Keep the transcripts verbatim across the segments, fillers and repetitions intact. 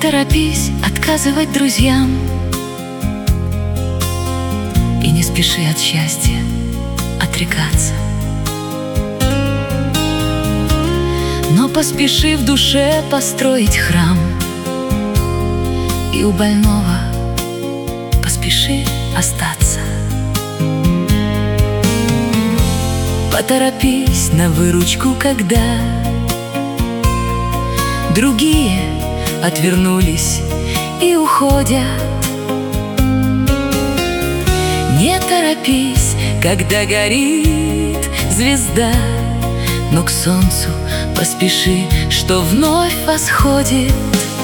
торопись отказывать друзьям, и не спеши от счастья отрекаться. Но поспеши в душе построить храм, и у больного поспеши остаться. Поторопись на выручку, когда другие отвернулись и уходят. Не торопись, когда горит звезда, но к солнцу поспеши, что вновь восходит.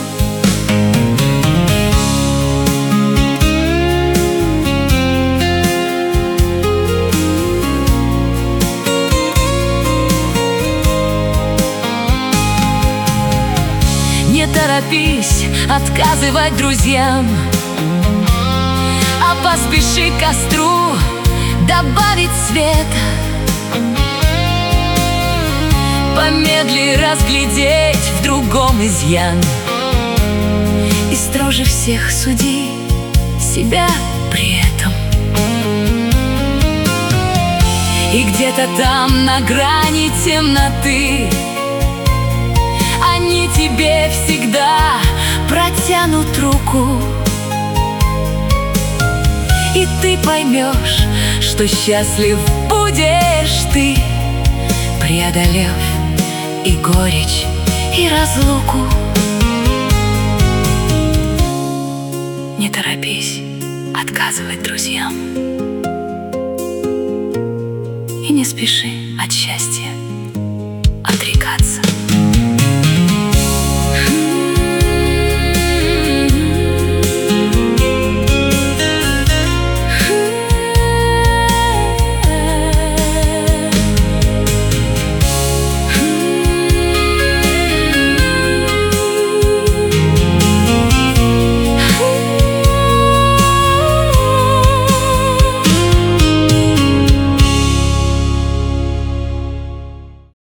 Не торопись отказывать друзьям, а поспеши к костру добавить света. Помедли разглядеть в другом изъян, и строже всех суди себя при этом. И где-то там на грани темноты они тебе всегда протянут руку, и ты поймешь, что счастлив будешь ты, преодолев и горечь, и разлуку. Не торопись отказывать друзьям, и не спеши от счастья